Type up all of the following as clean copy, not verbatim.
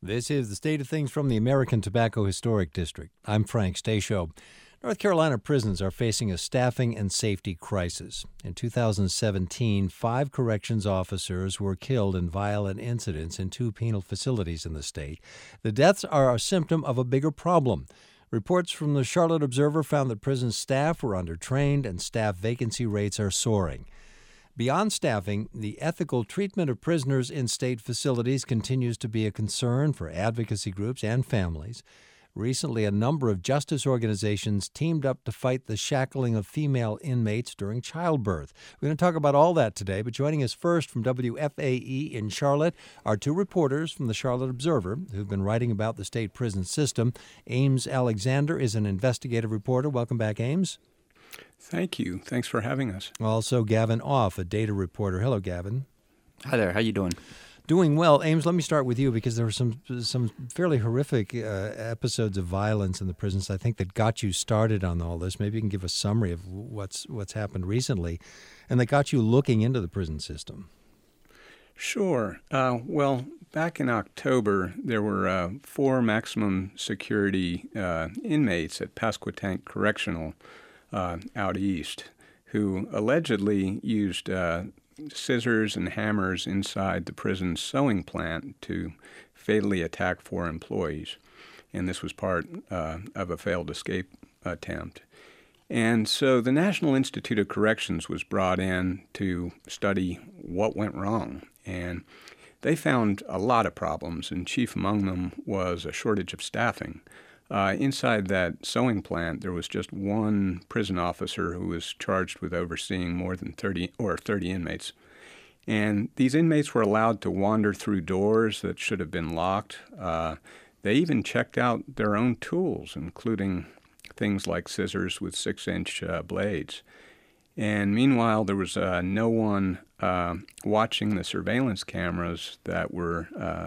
This is the state of things from the American Tobacco Historic District. I'm Frank Stasio. North Carolina prisons are facing a staffing and safety crisis. In 2017, 5 corrections officers were killed in violent incidents in 2 penal facilities in the state. The deaths are a symptom of a bigger problem. Reports from the Charlotte Observer found that prison staff were undertrained and staff vacancy rates are soaring. Beyond staffing, the ethical treatment of prisoners in state facilities continues to be a concern for advocacy groups and families. Recently, a number of justice organizations teamed up to fight the shackling of female inmates during childbirth. We're going to talk about all that today, but joining us first from WFAE in Charlotte are 2 reporters from the Charlotte Observer who've been writing about the state prison system. Ames Alexander is an investigative reporter. Welcome back, Ames. Thank you. Thanks for having us. Also, Gavin Off, a data reporter. Hello, Gavin. Hi there. How you doing? Doing well. Ames, let me start with you because there were some fairly horrific episodes of violence in the prisons, I think, that got you started on all this. Maybe you can give a summary of what's happened recently and that got you looking into the prison system. Sure. Well, back in October, there were 4 maximum security inmates at Pasquotank Correctional out east who allegedly used scissors and hammers inside the prison's sewing plant to fatally attack 4 employees. And this was part of a failed escape attempt. And so the National Institute of Corrections was brought in to study what went wrong. And they found a lot of problems, and chief among them was a shortage of staffing. Inside that sewing plant, there was just 1 prison officer who was charged with overseeing more than 30 inmates. And these inmates were allowed to wander through doors that should have been locked. They even checked out their own tools, including things like scissors with 6-inch blades. And meanwhile, there was no one watching the surveillance cameras that were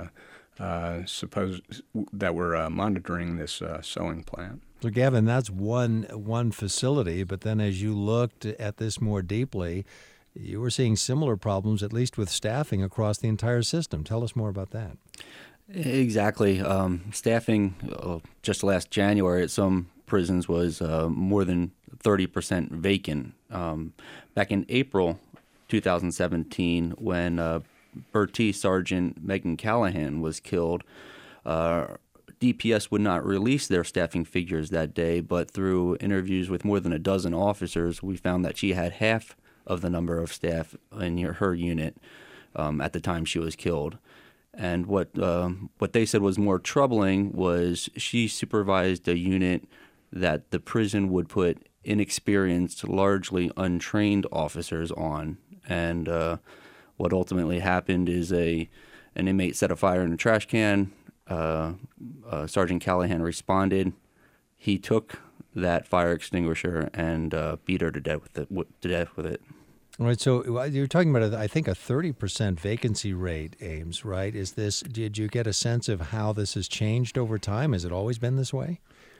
monitoring this sewing plant. So, Gavin, that's one facility, but then as you looked at this more deeply, you were seeing similar problems, at least with staffing, across the entire system. Tell us more about that. Exactly. Staffing just last January at some prisons was more than 30% vacant. Back in April 2017, when Bertie Sergeant Megan Callahan was killed, DPS would not release their staffing figures that day, but through interviews with more than a dozen officers, we found that she had half of the number of staff in her unit at the time she was killed. And what they said was more troubling was she supervised a unit that the prison would put inexperienced, largely untrained officers on. And what ultimately happened is an inmate set a fire in a trash can. Sergeant Callahan responded. He took that fire extinguisher and beat her to death with it. All right, so you're talking about, I think, a 30% vacancy rate, Ames, right? Did you get a sense of how this has changed over time? Has it always been this way?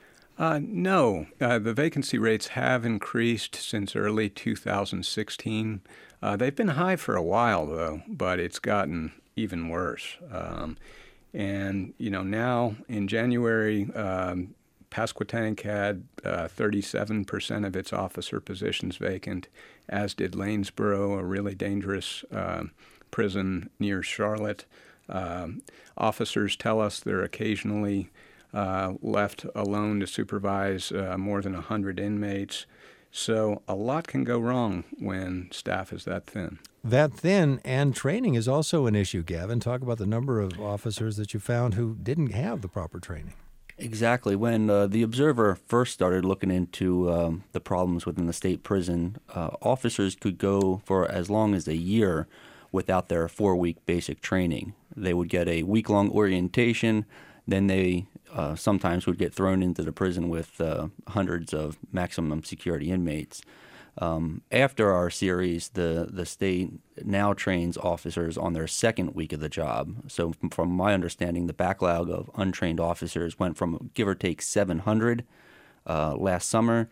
No. The vacancy rates have increased since early 2016. They've been high for a while, though, but it's gotten even worse. And, now in January, Pasquotank had 37% of its officer positions vacant, as did Lanesboro, a really dangerous prison near Charlotte. Officers tell us they're occasionally left alone to supervise more than 100 inmates. So a lot can go wrong when staff is that thin. That thin, and training is also an issue, Gavin. Talk about the number of officers that you found who didn't have the proper training. Exactly. When the Observer first started looking into the problems within the state prison, officers could go for as long as a year without their 4-week basic training. They would get a week-long orientation, then they sometimes would get thrown into the prison with hundreds of maximum security inmates. After our series, the state now trains officers on their 2nd week of the job. So from my understanding, the backlog of untrained officers went from give or take 700 last summer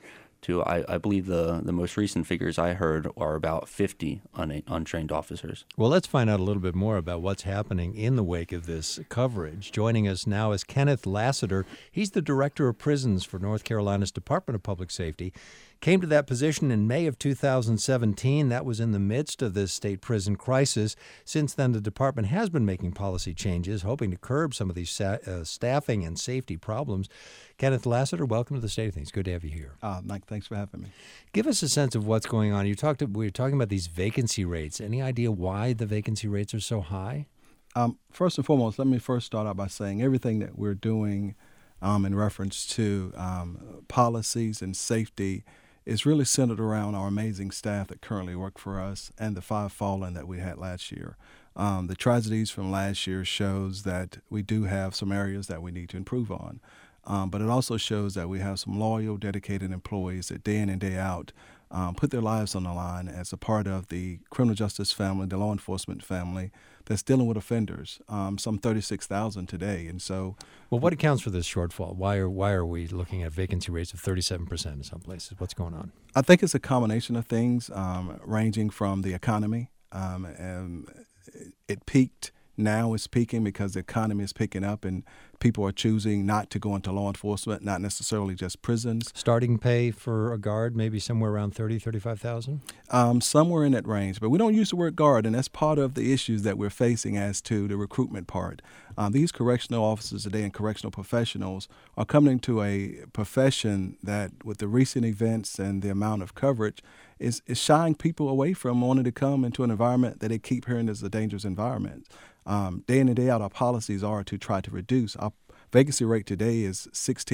to, I believe the most recent figures I heard are about 50 untrained officers. Well, let's find out a little bit more about what's happening in the wake of this coverage. Joining us now is Kenneth Lassiter. He's the Director of Prisons for North Carolina's Department of Public Safety. Came to that position in May of 2017. That was in the midst of this state prison crisis. Since then, the department has been making policy changes, hoping to curb some of these staffing and safety problems. Kenneth Lassiter, welcome to the State of Things. Good to have you here. Mike, thanks for having me. Give us a sense of what's going on. We were talking about these vacancy rates. Any idea why the vacancy rates are so high? First and foremost, let me first start out by saying everything that we're doing in reference to policies and safety is really centered around our amazing staff that currently work for us and the 5 fallen that we had last year. The tragedies from last year shows that we do have some areas that we need to improve on. But it also shows that we have some loyal, dedicated employees that day in and day out put their lives on the line as a part of the criminal justice family, the law enforcement family that's dealing with offenders, some 36,000 today. And so, well, what accounts for this shortfall? Why are we looking at vacancy rates of 37% in some places? What's going on? I think it's a combination of things ranging from the economy. And it peaked. Now it's peaking because the economy is picking up and people are choosing not to go into law enforcement, not necessarily just prisons. Starting pay for a guard, maybe somewhere around $35,000? Somewhere in that range. But we don't use the word guard, and that's part of the issues that we're facing as to the recruitment part. These correctional officers today and correctional professionals are coming into a profession that, with the recent events and the amount of coverage, is shying people away from wanting to come into an environment that they keep hearing is a dangerous environment. Day in and day out, our policies are to try to reduce. Our vacancy rate today is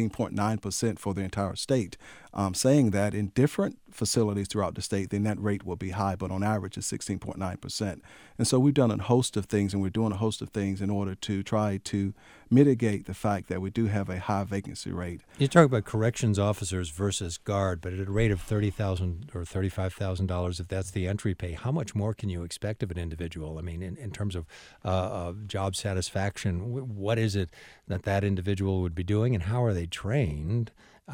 16.9% for the entire state, saying that in different facilities throughout the state, then that rate will be high, but on average it's 16.9%. And so we've done a host of things, and we're doing a host of things in order to try to mitigate the fact that we do have a high vacancy rate. You talk about corrections officers versus guard, but at a rate of $30,000 or $35,000, if that's the entry pay, how much more can you expect of an individual? I mean, in terms of job satisfaction, what is it that individual would be doing, and how are they trained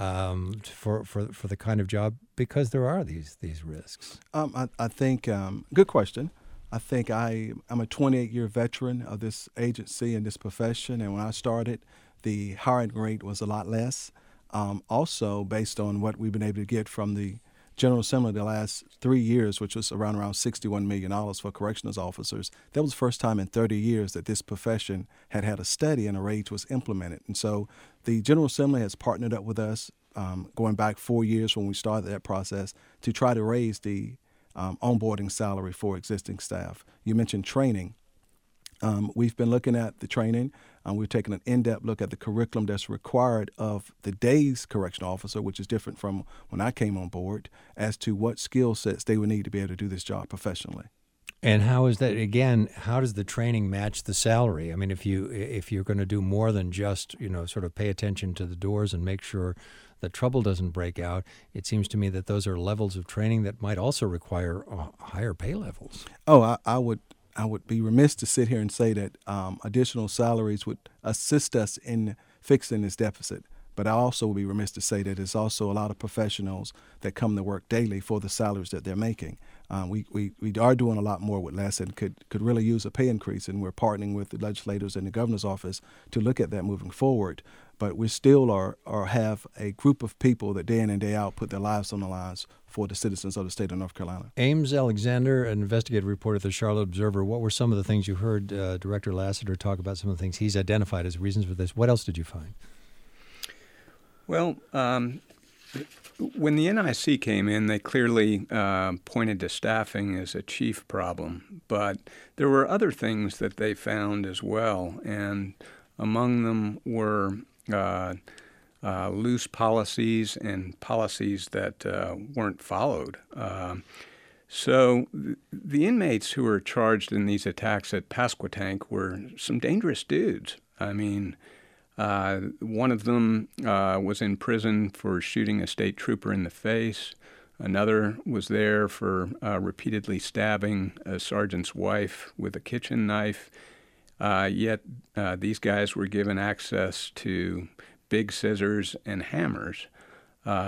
for the kind of job? Because there are these risks. I think good question. I think I'm a 28-year veteran of this agency and this profession, and when I started, the hiring rate was a lot less. Also, based on what we've been able to get from the General Assembly the last 3 years, which was around $61 million for corrections officers, that was the first time in 30 years that this profession had a study and a raise was implemented. And so the General Assembly has partnered up with us going back 4 years when we started that process to try to raise the onboarding salary for existing staff. You mentioned training. We've been looking at the training. We've taken an in-depth look at the curriculum that's required of the day's correctional officer, which is different from when I came on board, as to what skill sets they would need to be able to do this job professionally. And how is that, again, how does the training match the salary? I mean, if you're going to do more than just, sort of pay attention to the doors and make sure that trouble doesn't break out, it seems to me that those are levels of training that might also require higher pay levels. Oh, I would be remiss to sit here and say that additional salaries would assist us in fixing this deficit. But I also would be remiss to say that there's also a lot of professionals that come to work daily for the salaries that they're making. We are doing a lot more with less and could really use a pay increase, and we're partnering with the legislators and the governor's office to look at that moving forward. But we still have a group of people that day in and day out put their lives on the lines for the citizens of the state of North Carolina. Ames Alexander, an investigative reporter at the Charlotte Observer. What were some of the things you heard Director Lassiter talk about, some of the things he's identified as reasons for this? What else did you find? Well, when the NIC came in, they clearly pointed to staffing as a chief problem. But there were other things that they found as well, and among them were loose policies and policies that weren't followed. So the inmates who were charged in these attacks at Pasquotank were some dangerous dudes. I mean, one of them was in prison for shooting a state trooper in the face. Another was there for repeatedly stabbing a sergeant's wife with a kitchen knife. Yet these guys were given access to big scissors and hammers.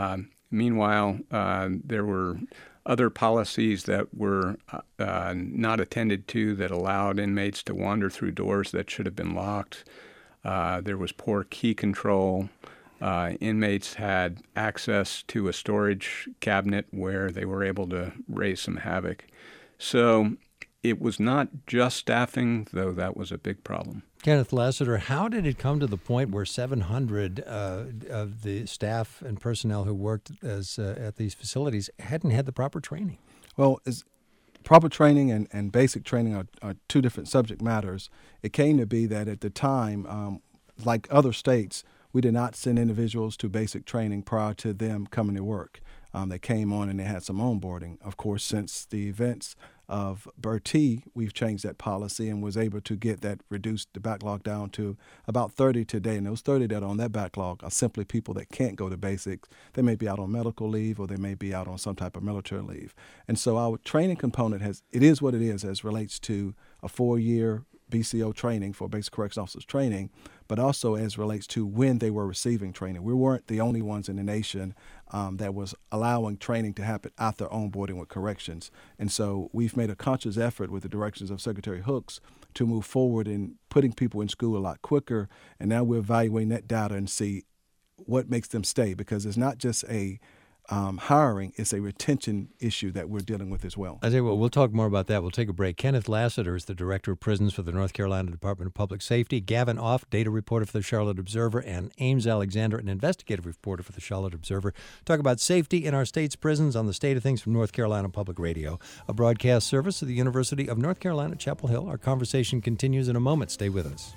Meanwhile, there were other policies that were not attended to that allowed inmates to wander through doors that should have been locked. There was poor key control. Inmates had access to a storage cabinet where they were able to raise some havoc. So it was not just staffing, though that was a big problem. Kenneth Lassiter, how did it come to the point where 700 of the staff and personnel who worked at these facilities hadn't had the proper training? Well, proper training and basic training are two different subject matters. It came to be that at the time, like other states, we did not send individuals to basic training prior to them coming to work. They came on and they had some onboarding. Of course, since the events of Bertie, we've changed that policy and was able to get that reduced the backlog down to about 30 today. And those 30 that are on that backlog are simply people that can't go to basics. They may be out on medical leave or they may be out on some type of military leave. And so our training component it is what it is as relates to a 4-year BCO training for basic corrections officers training, but also as relates to when they were receiving training. We weren't the only ones in the nation that was allowing training to happen after onboarding with corrections. And so we've made a conscious effort with the directions of Secretary Hooks to move forward in putting people in school a lot quicker. And now we're evaluating that data and see what makes them stay, because it's not just a hiring, it's a retention issue that we're dealing with as well. I tell you what, we'll talk more about that. We'll take a break. Kenneth Lassiter is the Director of Prisons for the North Carolina Department of Public Safety. Gavin Off, data reporter for the Charlotte Observer, and Ames Alexander, an investigative reporter for the Charlotte Observer, talk about safety in our state's prisons on the State of Things from North Carolina Public Radio, a broadcast service of the University of North Carolina, Chapel Hill. Our conversation continues in a moment. Stay with us.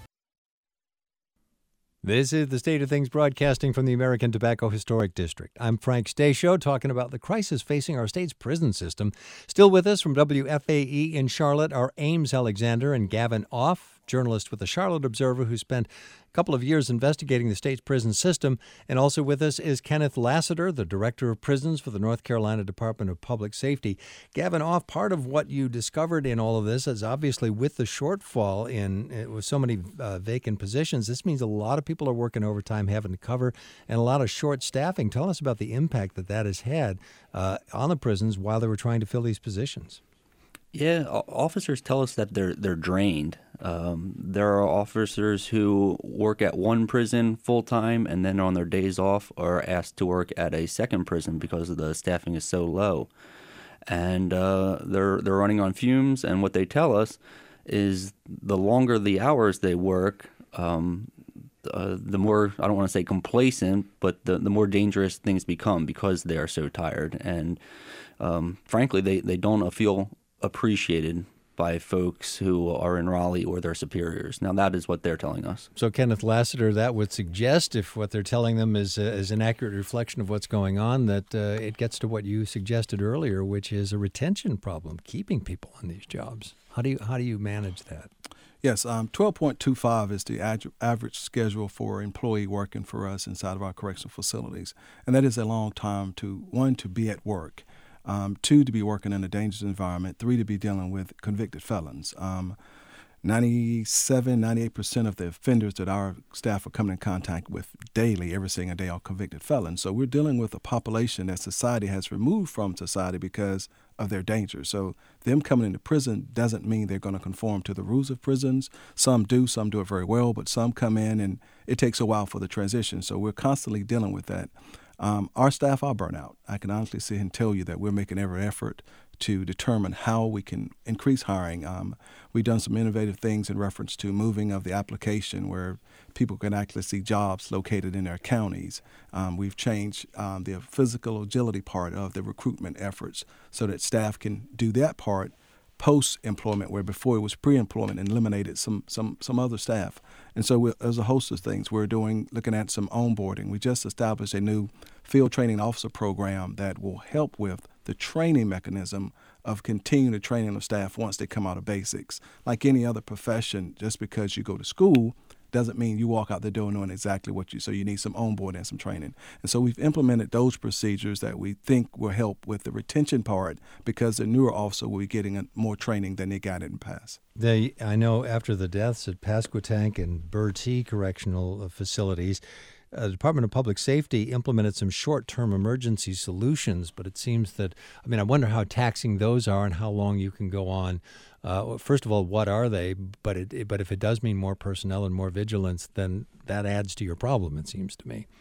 This is the State of Things broadcasting from the American Tobacco Historic District. I'm Frank Stasio, talking about the crisis facing our state's prison system. Still with us from WFAE in Charlotte are Ames Alexander and Gavin Off, journalist with the Charlotte Observer who spent a couple of years investigating the state's prison system. And also with us is Kenneth Lassiter, the Director of Prisons for the North Carolina Department of Public Safety. Gavin Off, part of what you discovered in all of this is obviously with the shortfall with so many vacant positions, this means a lot of people are working overtime, having to cover, and a lot of short staffing. Tell us about the impact that has had on the prisons while they were trying to fill these positions. Yeah, officers tell us that they're drained. There are officers who work at one prison full-time and then on their days off are asked to work at a second prison because the staffing is so low. And they're running on fumes, and what they tell us is the longer the hours they work, the more, I don't want to say complacent, but the more dangerous things become because they are so tired. And frankly, they don't feel appreciated by folks who are in Raleigh or their superiors. Now, that is what they're telling us. So, Kenneth Lassiter, that would suggest, if what they're telling them is an accurate reflection of what's going on, that it gets to what you suggested earlier, which is a retention problem, keeping people on these jobs. How do you manage that? Yes, 12.25 is the average schedule for employee working for us inside of our correctional facilities. And that is a long time to be at work. 2, to be working in a dangerous environment. 3, to be dealing with convicted felons. 98% of the offenders that our staff are coming in contact with daily, every single day, are convicted felons. So we're dealing with a population that society has removed from society because of their danger. So them coming into prison doesn't mean they're going to conform to the rules of prisons. Some do it very well, but some come in and it takes a while for the transition. So we're constantly dealing with that. Our staff are burnt out. I can honestly sit and tell you that we're making every effort to determine how we can increase hiring. We've done some innovative things in reference to moving of the application where people can actually see jobs located in their counties. We've changed the physical agility part of the recruitment efforts so that staff can do that part post-employment, where before it was pre-employment, and eliminated some other staff. And so there's a host of things we're doing, looking at some onboarding. We just established a new field training officer program that will help with the training mechanism of continuing the training of staff once they come out of basics. Like any other profession, just because you go to school doesn't mean you walk out the door knowing exactly so you need some onboarding and some training. And so we've implemented those procedures that we think will help with the retention part, because the newer officer will be getting more training than they got in the past. I know after the deaths at Pasquotank and Bertie correctional facilities, the Department of Public Safety implemented some short-term emergency solutions, but it seems that, I wonder how taxing those are and how long you can go on. First of all, what are they? But if it does mean more personnel and more vigilance, then that adds to your problem, it seems to me.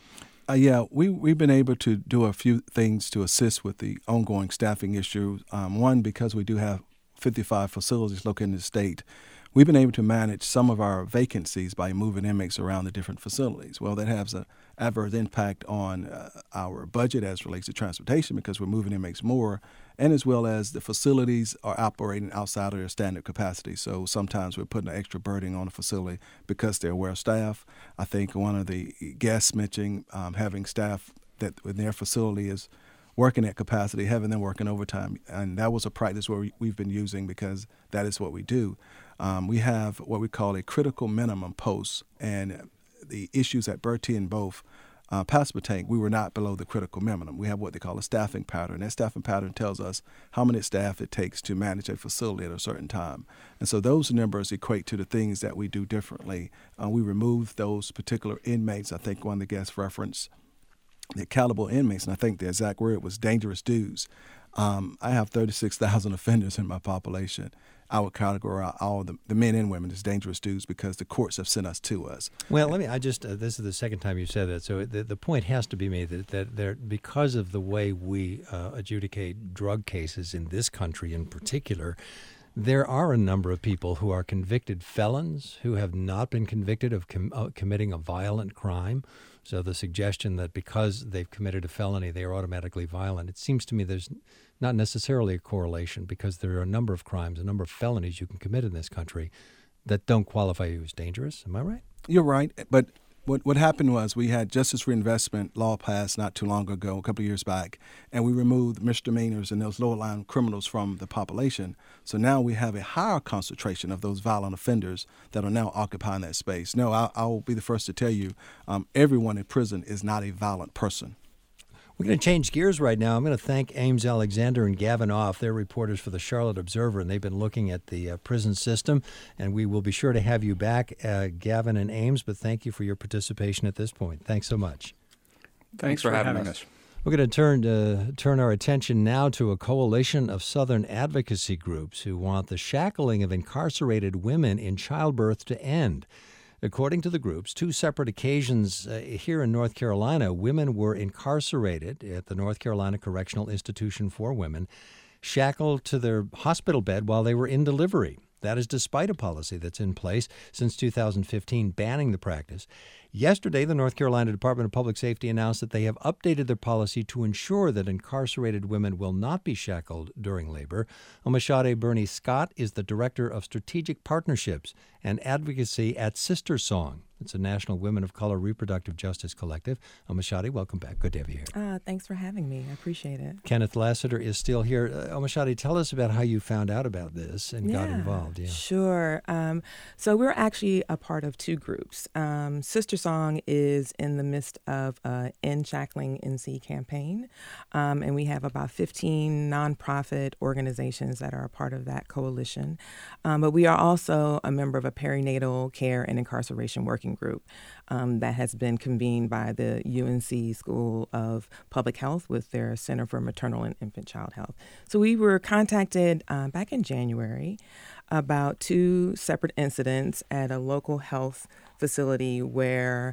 We've been able to do a few things to assist with the ongoing staffing issue. One, because we do have 55 facilities located in the state, we've been able to manage some of our vacancies by moving inmates around the different facilities. Well, that has an adverse impact on our budget as relates to transportation because we're moving inmates more, and as well as the facilities are operating outside of their standard capacity. So sometimes we're putting an extra burden on the facility because they're aware staff. I think one of the guests mentioning having staff that in their facility is working at capacity, having them working overtime. And that was a practice where we've been using because that is what we do. We have what we call a critical minimum post, and the issues at Bertie and both Pasquotank, we were not below the critical minimum. We have what they call a staffing pattern. That staffing pattern tells us how many staff it takes to manage a facility at a certain time. And so those numbers equate to the things that we do differently. We remove those particular inmates. I think one of the guests referenced the accountable inmates, and I think the exact word was dangerous dudes. I have 36,000 offenders in my population. I would categorize all the men and women as dangerous dudes because the courts have sent us to us. Well, this is the second time you said that, so the point has to be made that there, because of the way we adjudicate drug cases in this country in particular, there are a number of people who are convicted felons who have not been convicted of committing a violent crime. So the suggestion that because they've committed a felony, they are automatically violent, it seems to me there's not necessarily a correlation because there are a number of crimes, a number of felonies you can commit in this country that don't qualify you as dangerous. Am I right? You're right, but what happened was we had justice reinvestment law passed not too long ago, a couple of years back, and we removed misdemeanors and those lower-line criminals from the population. So now we have a higher concentration of those violent offenders that are now occupying that space. No, I'll be the first to tell you, everyone in prison is not a violent person. We're going to change gears right now. I'm going to thank Ames Alexander and Gavin Off. They're reporters for the Charlotte Observer, and they've been looking at the prison system. And we will be sure to have you back, Gavin and Ames, but thank you for your participation at this point. Thanks so much. Thanks for having us. We're going to turn our attention now to a coalition of Southern advocacy groups who want the shackling of incarcerated women in childbirth to end. According to the groups, two separate occasions here in North Carolina, women were incarcerated at the North Carolina Correctional Institution for Women, shackled to their hospital bed while they were in delivery. That is despite a policy that's in place since 2015 banning the practice. Yesterday, the North Carolina Department of Public Safety announced that they have updated their policy to ensure that incarcerated women will not be shackled during labor. Omashade Bernie Scott is the Director of Strategic Partnerships and Advocacy at Sister Song. It's a National Women of Color Reproductive Justice Collective. Omashade, welcome back. Good to have you here. Thanks for having me. I appreciate it. Kenneth Lassiter is still here. Omashade, tell us about how you found out about this and got involved. Sure. So we're actually a part of two groups. Sister Song is in the midst of an End Shackling NC campaign, and we have about 15 nonprofit organizations that are a part of that coalition. But we are also a member of a perinatal care and incarceration working group that has been convened by the UNC School of Public Health with their Center for Maternal and Infant Child Health. So we were contacted back in January about two separate incidents at a local health facility where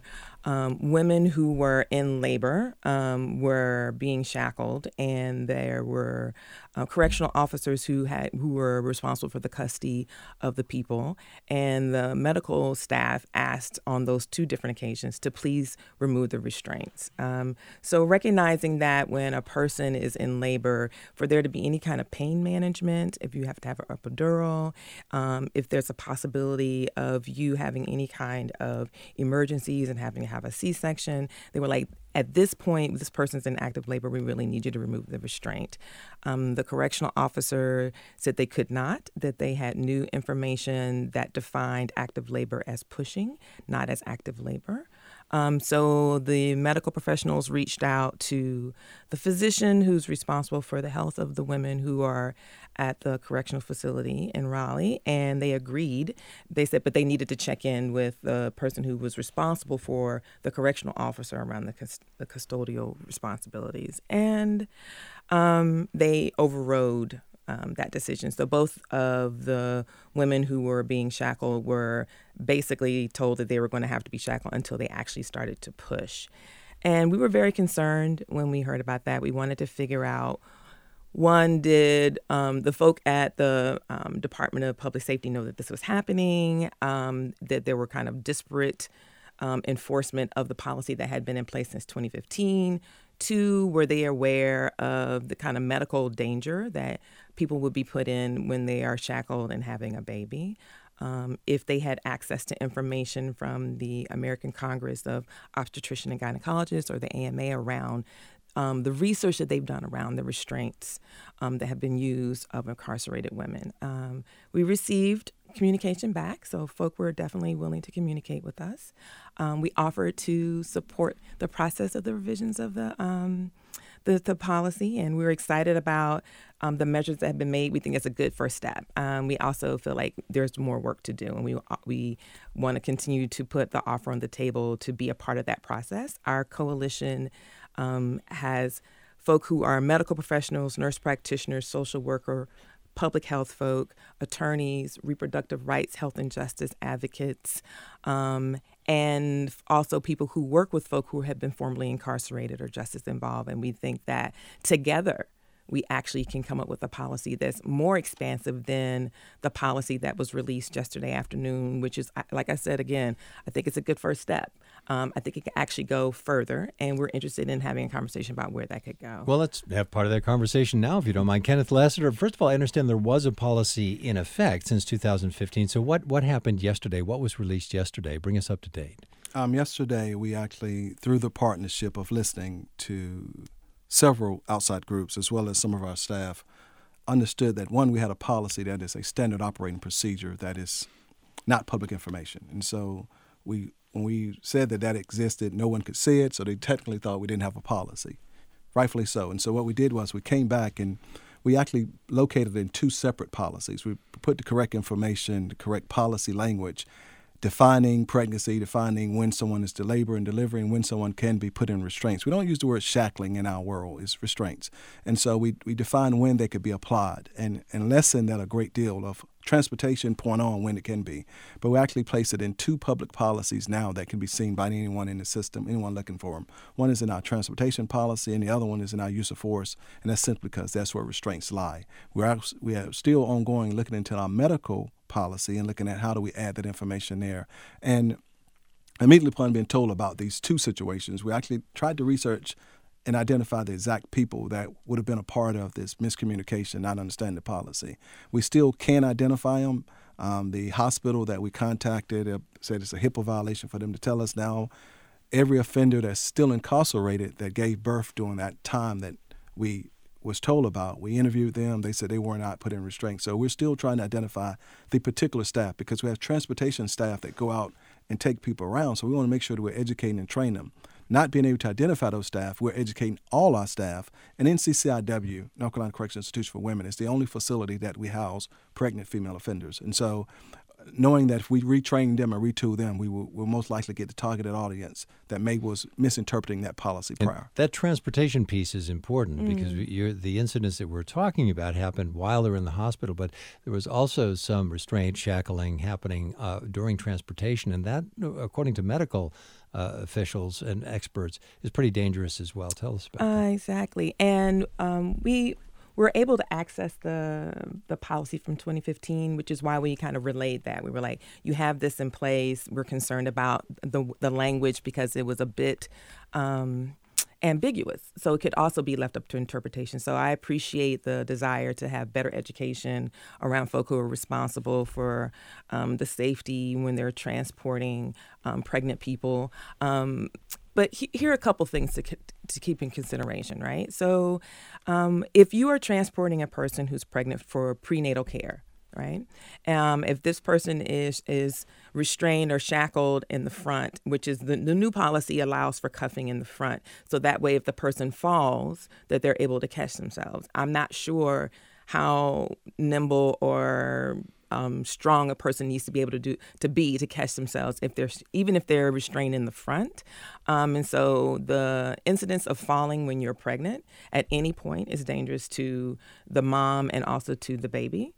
women who were in labor were being shackled, and there were correctional officers who were responsible for the custody of the people, and the medical staff asked on those two different occasions to please remove the restraints. So recognizing that when a person is in labor, for there to be any kind of pain management, if you have to have an epidural, if there's a possibility of you having any kind of emergencies and having to have a C-section, they were like, at this point, this person's in active labor, we really need you to remove the restraint. The correctional officer said they could not, that they had new information that defined active labor as pushing, not as active labor. So the medical professionals reached out to the physician who's responsible for the health of the women who are at the correctional facility in Raleigh, and they agreed. They said, but they needed to check in with the person who was responsible for the correctional officer around the custodial responsibilities. And they overrode that decision. So both of the women who were being shackled were basically told that they were going to have to be shackled until they actually started to push. And we were very concerned when we heard about that. We wanted to figure out, one, did the folk at the Department of Public Safety know that this was happening, that there were kind of disparate enforcement of the policy that had been in place since 2015? Two, were they aware of the kind of medical danger that people would be put in when they are shackled and having a baby? If they had access to information from the American Congress of Obstetrician and Gynecologists, or the AMA, around the research that they've done around the restraints that have been used of incarcerated women. We received communication back, so folk were definitely willing to communicate with us. We offered to support the process of the revisions of the policy, and we're excited about the measures that have been made. We think it's a good first step. We also feel like there's more work to do, and we want to continue to put the offer on the table to be a part of that process. Our coalition has folk who are medical professionals, nurse practitioners, social worker, public health folk, attorneys, reproductive rights, health and justice advocates, and also people who work with folk who have been formerly incarcerated or justice involved. And we think that together we actually can come up with a policy that's more expansive than the policy that was released yesterday afternoon, which is, like I said, again, I think it's a good first step. I think it can actually go further, and we're interested in having a conversation about where that could go. Well, let's have part of that conversation now, if you don't mind. Kenneth Lassiter, first of all, I understand there was a policy in effect since 2015. So what happened yesterday? What was released yesterday? Bring us up to date. Yesterday, we actually, through the partnership of listening to several outside groups, as well as some of our staff, understood that, one, we had a policy that is a standard operating procedure that is not public information. And so when we said that existed, no one could see it, so they technically thought we didn't have a policy, rightfully so. And so what we did was we came back and we actually located it in two separate policies. We put the correct information, the correct policy language, defining pregnancy, defining when someone is to labor and delivering, when someone can be put in restraints. We don't use the word shackling in our world, it's restraints. And so we define when they could be applied and lessen that a great deal of transportation point on when it can be. But we actually place it in two public policies now that can be seen by anyone in the system, anyone looking for them. One is in our transportation policy, and the other one is in our use of force, and that's simply because that's where restraints lie. We are still ongoing looking into our medical policy and looking at how do we add that information there. And immediately upon being told about these two situations, we actually tried to research and identify the exact people that would have been a part of this miscommunication, not understanding the policy. We still can identify them. The hospital that we contacted said it's a HIPAA violation for them to tell us now. Every offender that's still incarcerated that gave birth during that time that we was told about, we interviewed them. They said they were not put in restraint. So we're still trying to identify the particular staff because we have transportation staff that go out and take people around. So we want to make sure that we're educating and training them. Not being able to identify those staff, we're educating all our staff. And NCCIW, North Carolina Correctional Institution for Women, is the only facility that we house pregnant female offenders. And so knowing that if we retrain them and retool them, we will most likely get the targeted audience that maybe was misinterpreting that policy prior. And that transportation piece is important because the incidents that we're talking about happened while they were in the hospital, but there was also some restraint, shackling happening during transportation, and that, according to medical officials and experts, is pretty dangerous as well. Tell us about that. Exactly. And we were able to access the policy from 2015, which is why we kind of relayed that. We were like, you have this in place. We're concerned about the language because it was a bit ambiguous. So it could also be left up to interpretation. So I appreciate the desire to have better education around folk who are responsible for the safety when they're transporting pregnant people. But here are a couple things to keep in consideration, right? So if you are transporting a person who's pregnant for prenatal care, right? If this person is restrained or shackled in the front, which is the new policy allows for cuffing in the front. So that way, if the person falls, that they're able to catch themselves. I'm not sure how nimble or strong a person needs to be able to catch themselves even if they're restrained in the front. And so the incidence of falling when you're pregnant at any point is dangerous to the mom and also to the baby.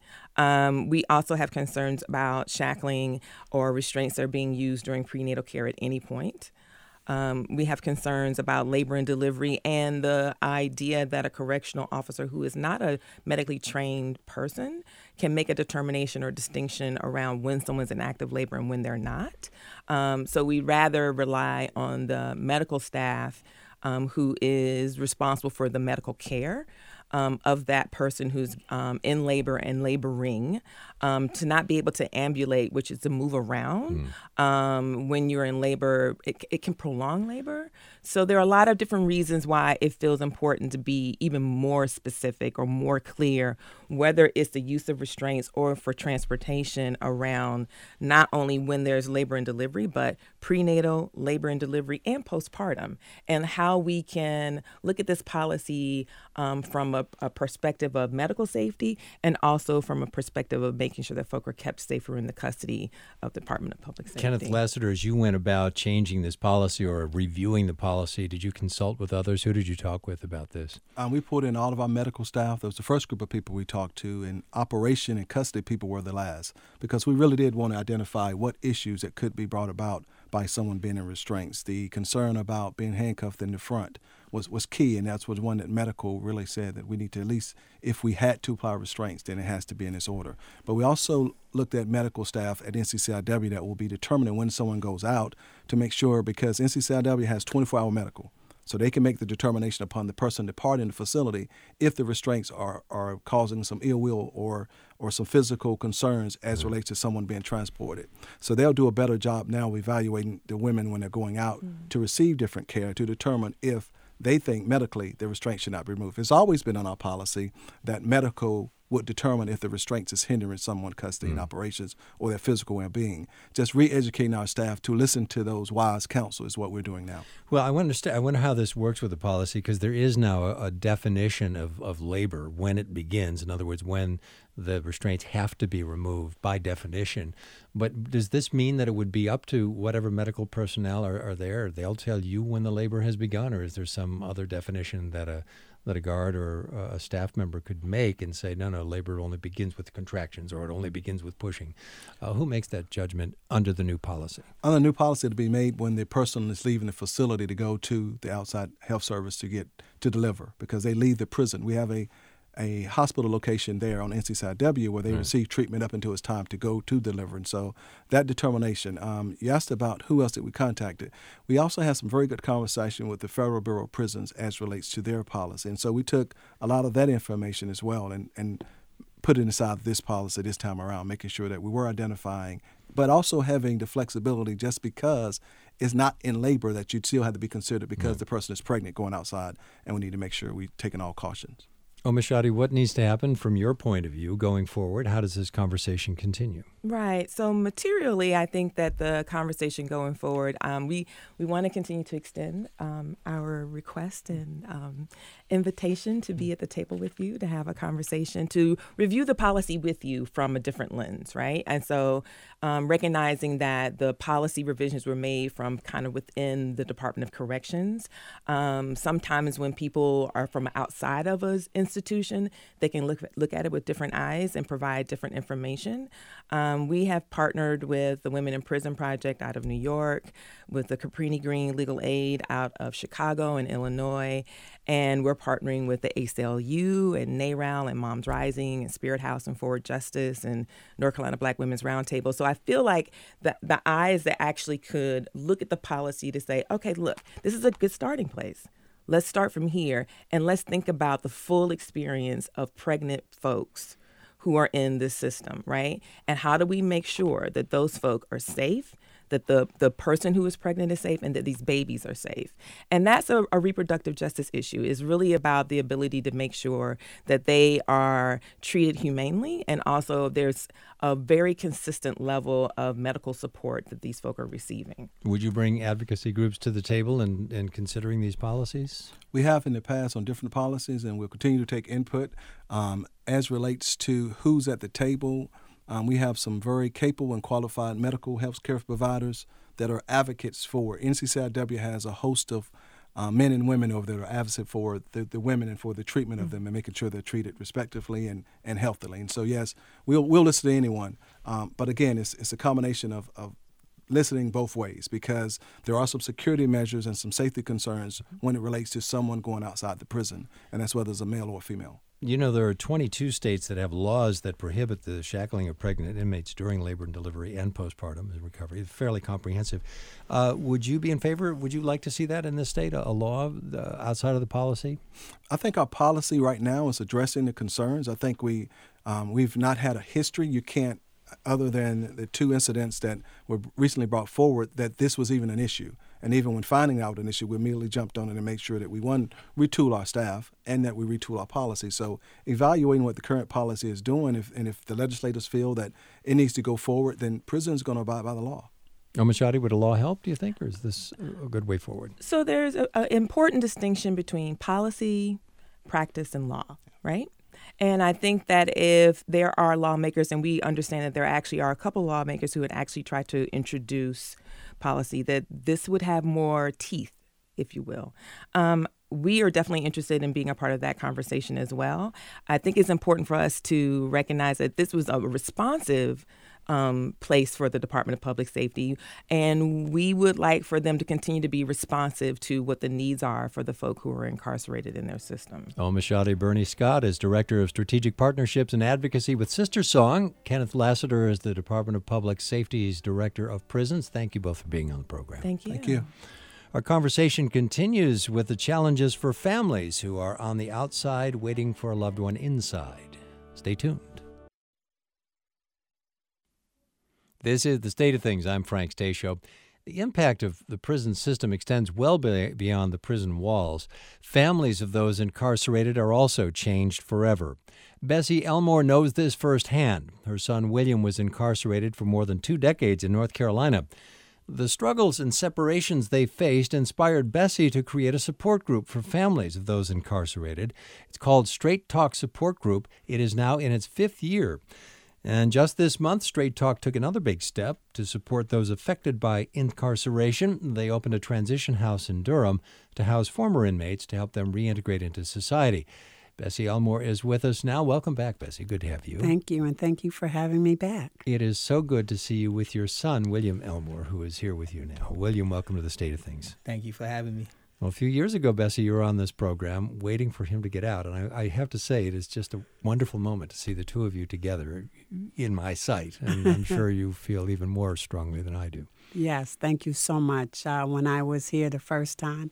We also have concerns about shackling or restraints that are being used during prenatal care at any point. We have concerns about labor and delivery and the idea that a correctional officer who is not a medically trained person can make a determination or distinction around when someone's in active labor and when they're not. So we rather rely on the medical staff who is responsible for the medical care of that person who's in labor and laboring, to not be able to ambulate, which is to move around. When you're in labor, it can prolong labor. So there are a lot of different reasons why it feels important to be even more specific or more clear, whether it's the use of restraints or for transportation around not only when there's labor and delivery, but prenatal, labor and delivery, and postpartum, and how we can look at this policy from a perspective of medical safety and also from a perspective of making sure that folk are kept safer in the custody of the Department of Public Safety. Kenneth Lassiter, as you went about changing this policy or reviewing the policy, did you consult with others? Who did you talk with about this? We pulled in all of our medical staff. That was the first group of people we talked to, and operation and custody people were the last, because we really did want to identify what issues that could be brought about by someone being in restraints. The concern about being handcuffed in the front was key, and that's was one that medical really said that we need to, at least if we had to apply restraints, then it has to be in this order. But we also looked at medical staff at NCCIW that will be determining when someone goes out to make sure, because NCCIW has 24-hour medical. So they can make the determination upon the person departing the facility if the restraints are causing some ill will or some physical concerns as relates to someone being transported. So they'll do a better job now evaluating the women when they're going out to receive different care to determine if they think medically the restraint should not be removed. It's always been on our policy that medical would determine if the restraints is hindering someone's custody and operations or their physical well-being. Just re-educating our staff to listen to those wise counsel is what we're doing now. Well, I wonder how this works with the policy, because there is now a definition of labor when it begins. In other words, when the restraints have to be removed by definition. But does this mean that it would be up to whatever medical personnel are there? They'll tell you when the labor has begun, or is there some other definition that a guard or a staff member could make and say, no, labor only begins with contractions, or it only begins with pushing? Who makes that judgment under the new policy? Under the new policy, to be made when the person is leaving the facility to go to the outside health service to deliver, because they leave the prison. We have a hospital location there on NCCIW where they receive treatment up until it's time to go to deliver. And so that determination, you asked about who else did we contacted. We also had some very good conversation with the Federal Bureau of Prisons as relates to their policy. And so we took a lot of that information as well and put it inside this policy this time around, making sure that we were identifying, but also having the flexibility, just because it's not in labor, that you'd still have to be considered because the person is pregnant going outside, and we need to make sure we're taking all cautions. Omishadi, what needs to happen from your point of view going forward? How does this conversation continue? Right. So materially, I think that the conversation going forward, we want to continue to extend our request and invitation to be at the table with you, to have a conversation, to review the policy with you from a different lens, right? And so recognizing that the policy revisions were made from kind of within the Department of Corrections. Sometimes when people are from outside of an institution, they can look at it with different eyes and provide different information. We have partnered with the Women in Prison Project out of New York, with the Cabrini Green Legal Aid out of Chicago and Illinois, and we're partnering with the ACLU and NARAL and Moms Rising and Spirit House and Forward Justice and North Carolina Black Women's Roundtable. So I feel like the eyes that actually could look at the policy to say, okay, look, this is a good starting place. Let's start from here, and let's think about the full experience of pregnant folks who are in this system, right? And how do we make sure that those folk are safe, that the person who is pregnant is safe and that these babies are safe. And that's a reproductive justice issue. Is really about the ability to make sure that they are treated humanely, and also there's a very consistent level of medical support that these folk are receiving. Would you bring advocacy groups to the table in considering these policies? We have in the past on different policies, and we'll continue to take input. As relates to who's at the table, we have some very capable and qualified medical health care providers that are advocates for. NCCIW has a host of men and women over there that are advocates for the women and for the treatment of them and making sure they're treated respectively and healthily. And so, yes, we'll listen to anyone. But again, it's a combination of listening both ways, because there are some security measures and some safety concerns when it relates to someone going outside the prison, and that's whether it's a male or a female. You know, there are 22 states that have laws that prohibit the shackling of pregnant inmates during labor and delivery and postpartum and recovery. It's fairly comprehensive. Would you be in favor? Would you like to see that in this state, a law outside of the policy? I think our policy right now is addressing the concerns. I think we've not had a history. You can't, other than the two incidents that were recently brought forward, that this was even an issue. And even when finding out an issue, we immediately jumped on it and made sure that we, one, retool our staff and that we retool our policy. So evaluating what the current policy is doing, if the legislators feel that it needs to go forward, then prison's going to abide by the law. Mashadi, would a law help, do you think, or is this a good way forward? So there's an important distinction between policy, practice, and law, right? And I think that if there are lawmakers, and we understand that there actually are a couple lawmakers who would actually try to introduce policy, that this would have more teeth, if you will. We are definitely interested in being a part of that conversation as well. I think it's important for us to recognize that this was a responsive place for the Department of Public Safety, and we would like for them to continue to be responsive to what the needs are for the folk who are incarcerated in their system. Omashade Bernie Scott is Director of Strategic Partnerships and Advocacy with Sister Song. Kenneth Lassiter is the Department of Public Safety's Director of Prisons. Thank you both for being on the program. Thank you. Thank you. Our conversation continues with the challenges for families who are on the outside waiting for a loved one inside. Stay tuned. This is The State of Things. I'm Frank Stasio. The impact of the prison system extends well beyond the prison walls. Families of those incarcerated are also changed forever. Bessie Elmore knows this firsthand. Her son William was incarcerated for more than 2 decades in North Carolina. The struggles and separations they faced inspired Bessie to create a support group for families of those incarcerated. It's called Straight Talk Support Group. It is now in its 5th year. And just this month, Straight Talk took another big step to support those affected by incarceration. They opened a transition house in Durham to house former inmates to help them reintegrate into society. Bessie Elmore is with us now. Welcome back, Bessie. Good to have you. Thank you, and thank you for having me back. It is so good to see you with your son, William Elmore, who is here with you now. William, welcome to The State of Things. Thank you for having me. Well, a few years ago, Bessie, you were on this program waiting for him to get out. And I have to say, it is just a wonderful moment to see the two of you together in my sight. And I'm sure you feel even more strongly than I do. Yes, thank you so much. When I was here the first time,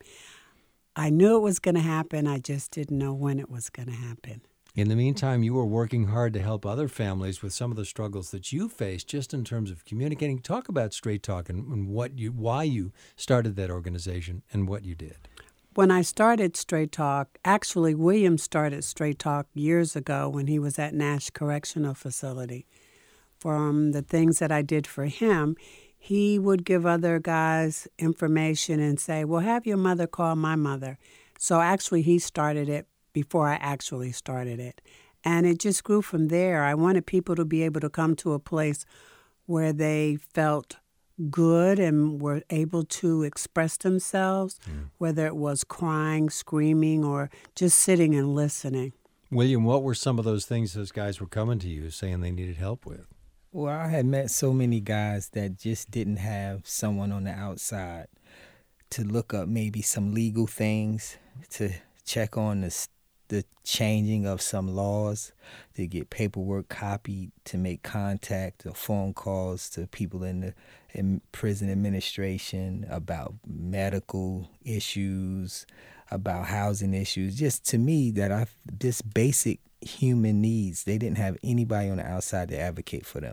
I knew it was going to happen. I just didn't know when it was going to happen. In the meantime, you were working hard to help other families with some of the struggles that you faced just in terms of communicating. Talk about Straight Talk and why you started that organization and what you did. When I started Straight Talk, actually William started Straight Talk years ago when he was at Nash Correctional Facility. From the things that I did for him, he would give other guys information and say, well, have your mother call my mother. So actually he started it before I actually started it. And it just grew from there. I wanted people to be able to come to a place where they felt good and were able to express themselves, whether it was crying, screaming, or just sitting and listening. William, what were some of those things those guys were coming to you saying they needed help with? Well, I had met so many guys that just didn't have someone on the outside to look up maybe some legal things, to check on the changing of some laws, to get paperwork copied, to make contact or phone calls to people in prison administration about medical issues, about housing issues. Just to me, just basic human needs. They didn't have anybody on the outside to advocate for them.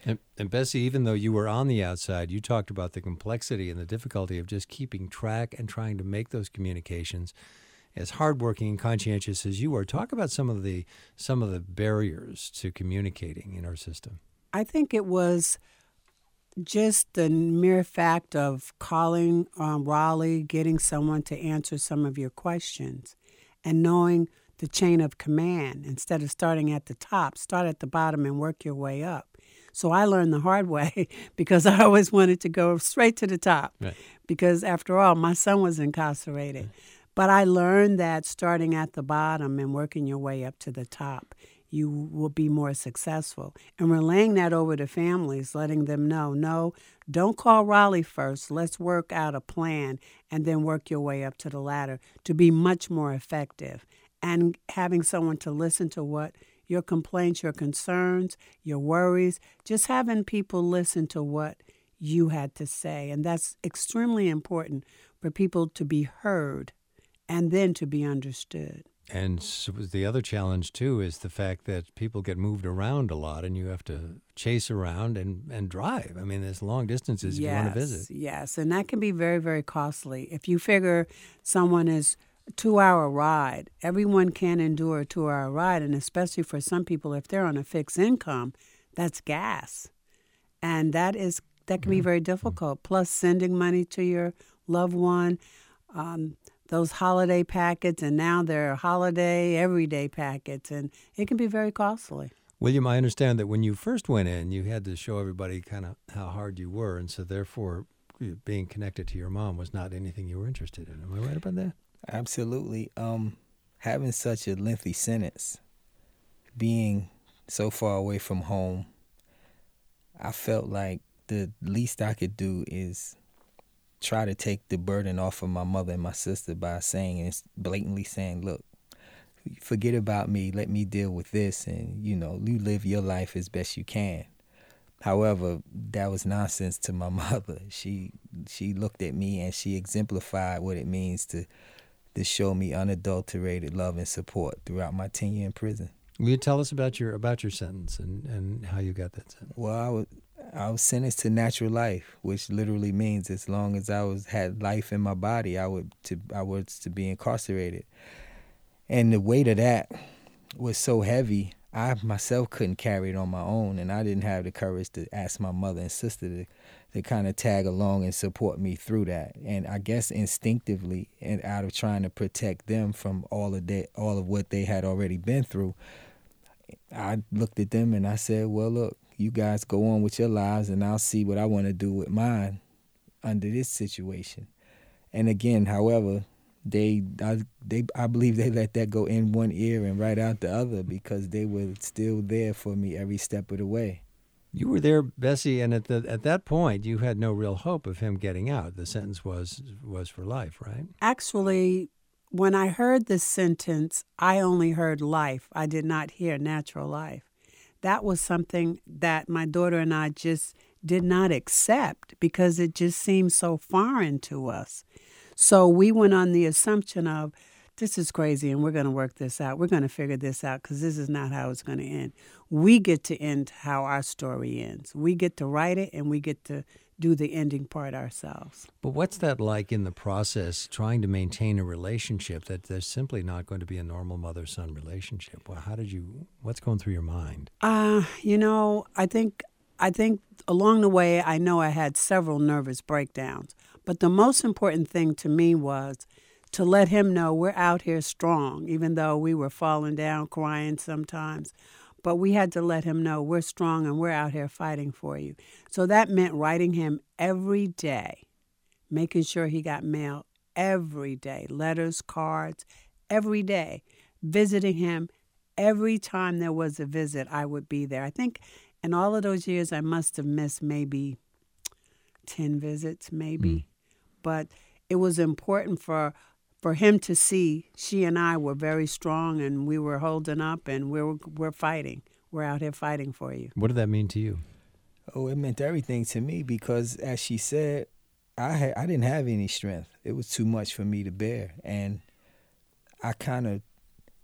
And Bessie, even though you were on the outside, you talked about the complexity and the difficulty of just keeping track and trying to make those communications. As hardworking and conscientious as you are, talk about some of the barriers to communicating in our system. I think it was just the mere fact of calling Raleigh, getting someone to answer some of your questions, and knowing the chain of command. Instead of starting at the top, start at the bottom and work your way up. So I learned the hard way because I always wanted to go straight to the top. Right. Because after all, my son was incarcerated. Right. But I learned that starting at the bottom and working your way up to the top, you will be more successful. And relaying that over to families, letting them know, no, don't call Raleigh first. Let's work out a plan and then work your way up to the ladder to be much more effective. And having someone to listen to what your complaints, your concerns, your worries, just having people listen to what you had to say. And that's extremely important for people to be heard and then to be understood. And so the other challenge, too, is the fact that people get moved around a lot and you have to chase around and drive. I mean, there's long distances if you want to visit. Yes, and that can be very, very costly. If you figure someone is a 2-hour ride, everyone can endure a 2-hour ride, and especially for some people, if they're on a fixed income, that's gas. And that can be very difficult. Plus, sending money to your loved one, those holiday packets, and now they're holiday, everyday packets, and it can be very costly. William, I understand that when you first went in, you had to show everybody kind of how hard you were, and so therefore being connected to your mom was not anything you were interested in. Am I right about that? Absolutely. Having such a lengthy sentence, being so far away from home, I felt like the least I could do is try to take the burden off of my mother and my sister by blatantly saying, look, forget about me, let me deal with this, and, you live your life as best you can. However, that was nonsense to my mother. She looked at me and she exemplified what it means to show me unadulterated love and support throughout my tenure in prison. Will you tell us about your sentence and how you got that sentence? Well, I was sentenced to natural life, which literally means as long as I had life in my body, I was to be incarcerated. And the weight of that was so heavy, I myself couldn't carry it on my own, and I didn't have the courage to ask my mother and sister to kind of tag along and support me through that. And I guess instinctively, and out of trying to protect them from all of what they had already been through, I looked at them and I said, well, look, you guys go on with your lives, and I'll see what I want to do with mine under this situation. And again, however, I believe they let that go in one ear and right out the other because they were still there for me every step of the way. You were there, Bessie, and at that point, you had no real hope of him getting out. The sentence was for life, right? Actually, when I heard this sentence, I only heard life. I did not hear natural life. That was something that my daughter and I just did not accept because it just seemed so foreign to us. So we went on the assumption of, this is crazy and we're going to work this out. We're going to figure this out because this is not how it's going to end. We get to end how our story ends. We get to write it and we get to do the ending part ourselves. But what's that like in the process, trying to maintain a relationship that there's simply not going to be a normal mother-son relationship? Well, what's going through your mind? I think along the way, I know I had several nervous breakdowns. But the most important thing to me was to let him know we're out here strong, even though we were falling down, crying sometimes. But we had to let him know we're strong and we're out here fighting for you. So that meant writing him every day, making sure he got mail every day, letters, cards, every day, visiting him. Every time there was a visit, I would be there. I think in all of those years, I must have missed maybe 10 visits, maybe. But it was important for him to see she and I were very strong and we were holding up and we're fighting. We're out here fighting for you. What did that mean to you? Oh, it meant everything to me because, as she said, I didn't have any strength. It was too much for me to bear. And I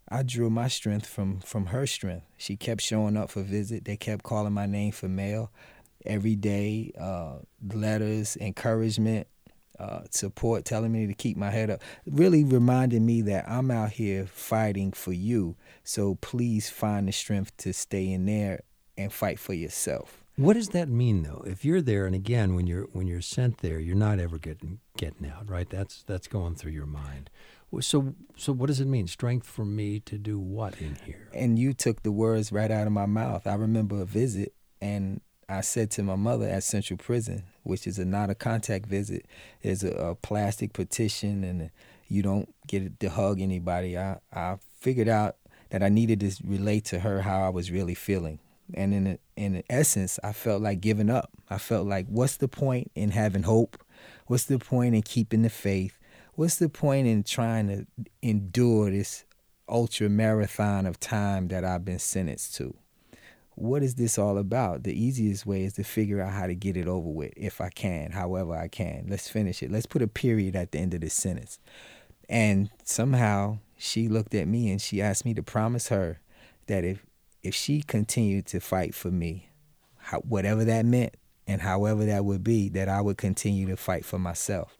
I drew my strength from her strength. She kept showing up for visit. They kept calling my name for mail every day, letters, encouragement, support, telling me to keep my head up, really reminding me that I'm out here fighting for you. So please find the strength to stay in there and fight for yourself. What does that mean, though? If you're there, and again, when you're sent there, you're not ever getting out, right? That's going through your mind. So what does it mean? Strength for me to do what in here? And you took the words right out of my mouth. I remember a visit, and I said to my mother at Central Prison, which is not a contact visit, there's a plastic partition, and you don't get to hug anybody. I figured out that I needed to relate to her how I was really feeling. And in essence, I felt like giving up. I felt like, what's the point in having hope? What's the point in keeping the faith? What's the point in trying to endure this ultra marathon of time that I've been sentenced to? What is this all about? The easiest way is to figure out how to get it over with, if I can, however I can. Let's finish it. Let's put a period at the end of this sentence. And somehow she looked at me and she asked me to promise her that if she continued to fight for me, whatever that meant and however that would be, that I would continue to fight for myself.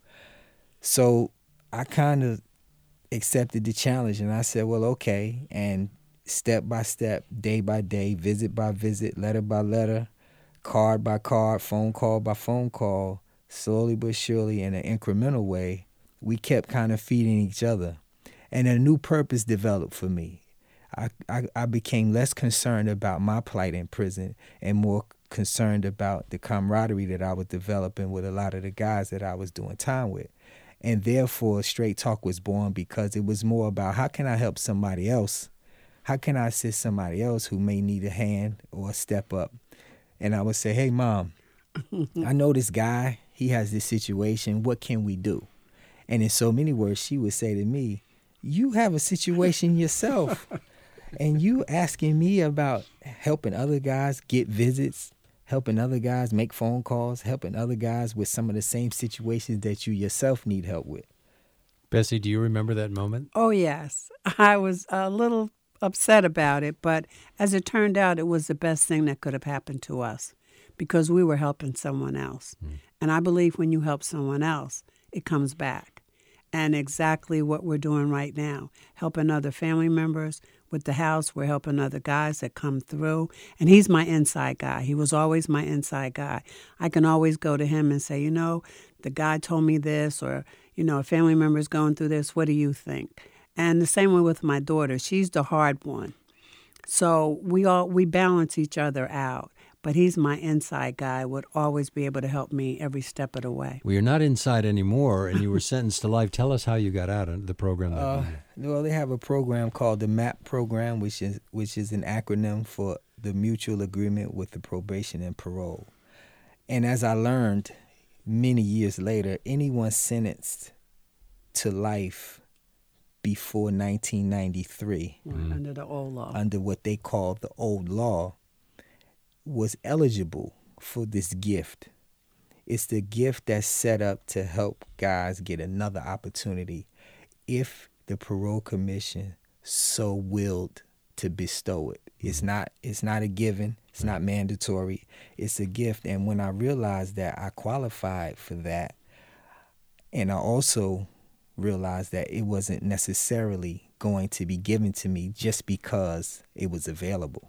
So I kind of accepted the challenge, and I said, well, okay. And step by step, day by day, visit by visit, letter by letter, card by card, phone call by phone call, slowly but surely in an incremental way, we kept kind of feeding each other. And a new purpose developed for me. I became less concerned about my plight in prison and more concerned about the camaraderie that I was developing with a lot of the guys that I was doing time with. And therefore, Straight Talk was born because it was more about how can I help somebody else? How can I assist somebody else who may need a hand or a step up? And I would say, hey, Mom, I know this guy. He has this situation. What can we do? And in so many words, she would say to me, you have a situation yourself. And you asking me about helping other guys get visits, helping other guys make phone calls, helping other guys with some of the same situations that you yourself need help with. Bessie, do you remember that moment? Oh, yes. I was a little upset about it, but as it turned out, it was the best thing that could have happened to us because we were helping someone else. And I believe when you help someone else, it comes back. And exactly what we're doing right now, helping other family members. With the house, we're helping other guys that come through. And he's my inside guy. He was always my inside guy. I can always go to him and say, the guy told me this, or, a family member is going through this. What do you think? And the same way with my daughter. She's the hard one. So we balance each other out. But he's my inside guy, would always be able to help me every step of the way. Well, you're not inside anymore, and you were sentenced to life. Tell us how you got out of the program. Well, they have a program called the MAP program, which is an acronym for the Mutual Agreement with the Probation and Parole. And as I learned many years later, anyone sentenced to life before 1993, under the old law, under what they call the old law, was eligible for this gift. It's the gift that's set up to help guys get another opportunity if the parole commission so willed to bestow it. It's not a given. It's not mandatory. It's a gift. And when I realized that I qualified for that, and I also realized that it wasn't necessarily going to be given to me just because it was available.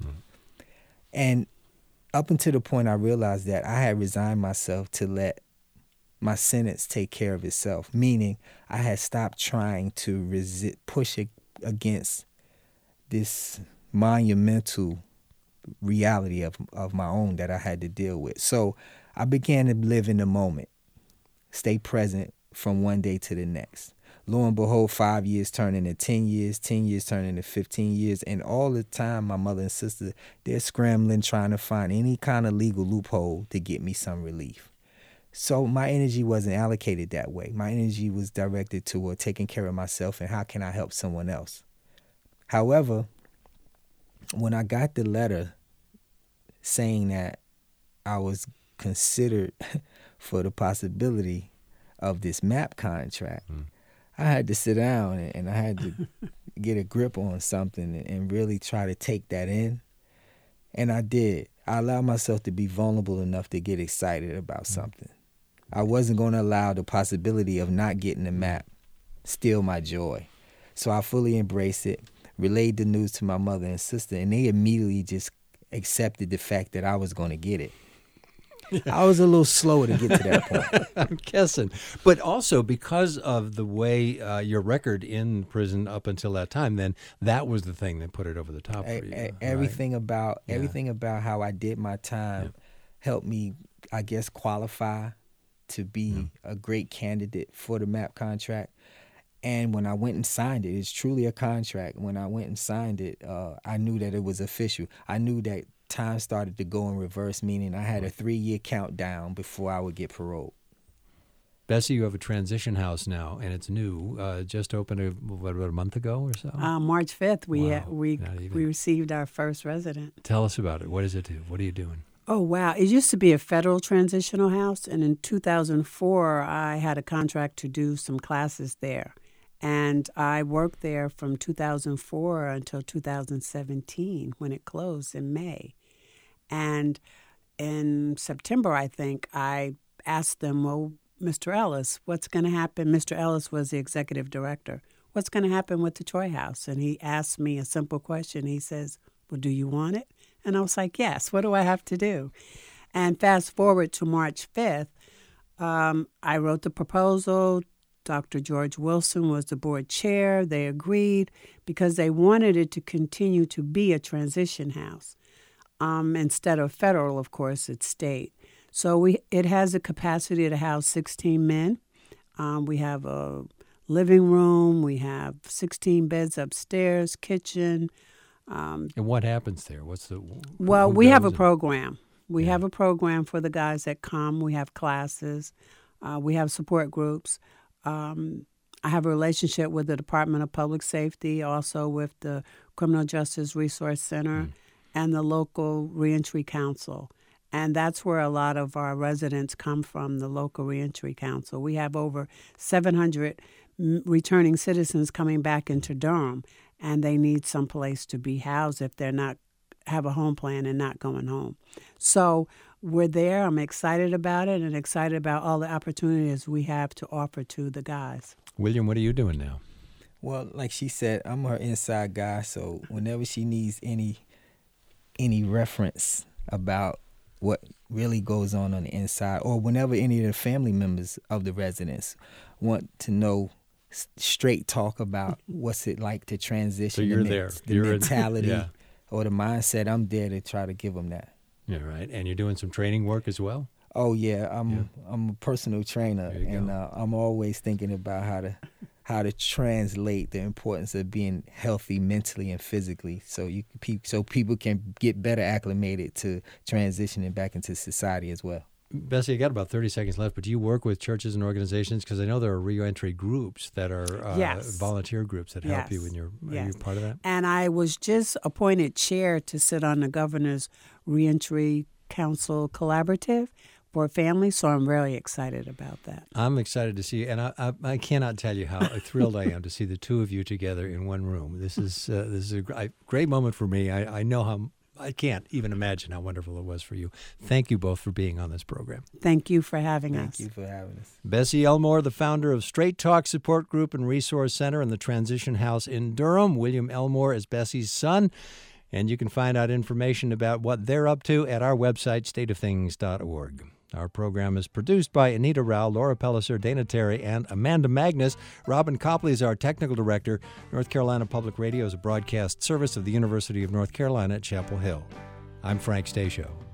And up until the point I realized that I had resigned myself to let my sentence take care of itself, meaning I had stopped trying to push against this monumental reality of my own that I had to deal with. So I began to live in the moment, stay present from one day to the next. Lo and behold, 5 years turned into 10 years, 10 years turned into 15 years. And all the time, my mother and sister, they're scrambling, trying to find any kind of legal loophole to get me some relief. So my energy wasn't allocated that way. My energy was directed toward taking care of myself and how can I help someone else. However, when I got the letter saying that I was considered for the possibility of this MAP contract, I had to sit down and I had to get a grip on something and really try to take that in. And I did. I allowed myself to be vulnerable enough to get excited about something. I wasn't going to allow the possibility of not getting the map steal my joy. So I fully embraced it, relayed the news to my mother and sister, and they immediately just accepted the fact that I was going to get it. I was a little slower to get to that point. I'm guessing. But also because of the way your record in prison up until that time, then that was the thing that put it over the top for you. Everything about how I did my time helped me, I guess, qualify to be a great candidate for the MAP contract. And when I went and signed it, it's truly a contract. When I went and signed it, I knew that it was official. I knew that time started to go in reverse, meaning I had a 3-year countdown before I would get paroled. Bessie, you have a transition house now, and it's new. Just opened a month ago or so? March 5th, we received our first resident. Tell us about it. What does it do? What are you doing? Oh, wow. It used to be a federal transitional house, and in 2004, I had a contract to do some classes there. And I worked there from 2004 until 2017 when it closed in May. And in September, I think, I asked them, well, Mr. Ellis, what's going to happen? Mr. Ellis was the executive director. What's going to happen with the Troy House? And he asked me a simple question. He says, well, do you want it? And I was like, yes. What do I have to do? And fast forward to March 5th, I wrote the proposal. Dr. George Wilson was the board chair. They agreed because they wanted it to continue to be a transition house. Instead of federal, of course, it's state. So it has the capacity to house 16 men. We have a living room. We have 16 beds upstairs, kitchen. And what happens there? Well, we have a program. We have a program for the guys that come. We have classes. We have support groups. I have a relationship with the Department of Public Safety, also with the Criminal Justice Resource Center and the local Reentry Council. And that's where a lot of our residents come from, the local Reentry Council. We have over 700 returning citizens coming back into Durham, and they need some place to be housed if they're not have a home plan and not going home. So we're there. I'm excited about it and excited about all the opportunities we have to offer to the guys. William, what are you doing now? Well, like she said, I'm her inside guy, so whenever she needs any reference about what really goes on the inside, or whenever any of the family members of the residents want to know straight talk about what's it like to transition, so you're there. The mentality or the mindset, I'm there to try to give them that. Yeah, right. And you're doing some training work as well? Oh, yeah. I'm a personal trainer, and I'm always thinking about how to translate the importance of being healthy mentally and physically, so people can get better acclimated to transitioning back into society as well. Bessie, I got about 30 seconds left, but do you work with churches and organizations? Because I know there are reentry groups that are volunteer groups that help you when are you part of that? And I was just appointed chair to sit on the Governor's Reentry Council Collaborative for families, so I'm really excited about that. I'm excited to see, and I cannot tell you how thrilled I am to see the two of you together in one room. This is a great moment for me. I know how. I can't even imagine how wonderful it was for you. Thank you both for being on this program. Thank you for having us. Thank you for having us. Bessie Elmore, the founder of Straight Talk Support Group and Resource Center and the Transition House in Durham. William Elmore is Bessie's son. And you can find out information about what they're up to at our website, stateofthings.org. Our program is produced by Anita Rao, Laura Pelliser, Dana Terry, and Amanda Magnus. Robin Copley is our technical director. North Carolina Public Radio is a broadcast service of the University of North Carolina at Chapel Hill. I'm Frank Stasio.